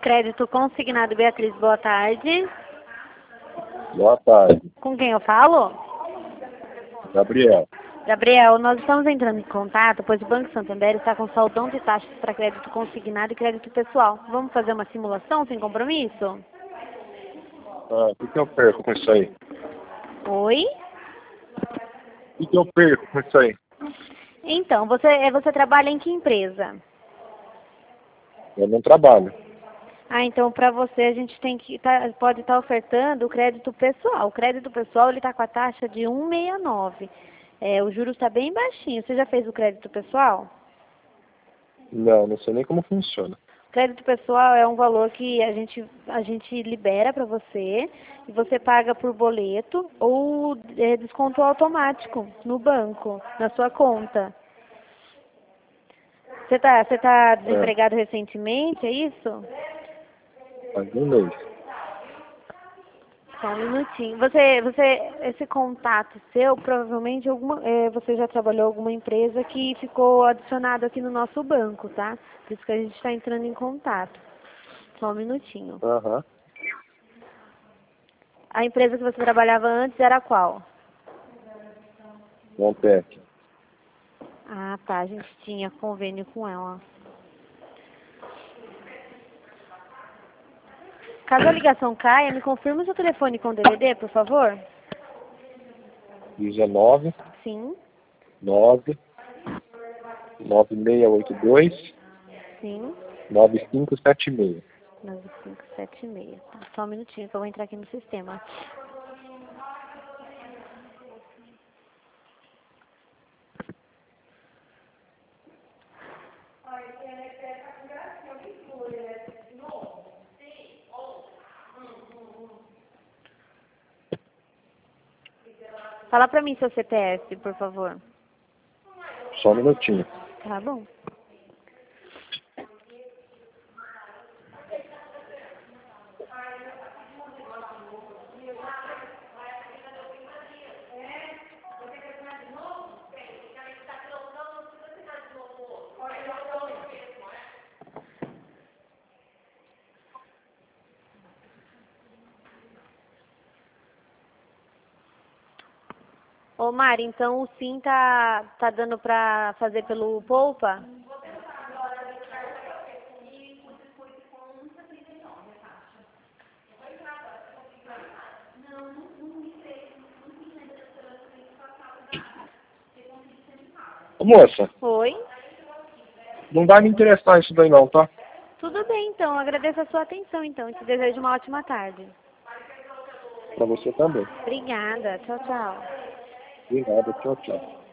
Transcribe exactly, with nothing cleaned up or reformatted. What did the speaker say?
Crédito Consignado Beatriz, boa tarde. Boa tarde. Com quem eu falo? Gabriel. Gabriel, nós estamos entrando em contato, pois o Banco Santander está com saldão de taxas para crédito consignado e crédito pessoal. Vamos fazer uma simulação sem compromisso? Ah, o que, que eu perco com isso aí? Oi? O que, que eu perco com isso aí? Então, você, você trabalha em que empresa? Eu não trabalho. Ah, então para você a gente tem que tá, pode estar ofertando o crédito pessoal. O crédito pessoal ele está com a taxa de um vírgula sessenta e nove. É, o juros está bem baixinho. Você já fez o crédito pessoal? Não, não sei nem como funciona. Crédito pessoal é um valor que a gente, a gente libera para você e você paga por boleto ou é, desconto automático no banco, na sua conta. Você está você tá desempregado É, recentemente, é isso? faz um mês. Só um minutinho. Você, você, esse contato seu, provavelmente alguma, é, você já trabalhou em alguma empresa que ficou adicionado aqui no nosso banco, tá? Por isso que a gente está entrando em contato. Só um minutinho. Aham. A empresa que você trabalhava antes era qual? Montec. Ah, tá. A gente tinha convênio com ela. Caso a ligação caia, me confirma o seu telefone com D D D, por favor? dezenove, Sim, nove, nove seis oito dois, sim. nove cinco sete seis. nove cinco sete seis. Tá, só um minutinho que eu vou entrar aqui no sistema. Fala pra mim seu C P F, por favor. Só um minutinho. Tá bom. Ô Mari, então o Sim tá, tá dando pra fazer pelo Poupa? Ô, moça, Oi? não vai me interessar isso daí não, tá? Tudo bem, então. Agradeço a sua atenção, então. E te desejo uma ótima tarde. Pra você também. Obrigada. Tchau, tchau. De nada, tchau, tchau.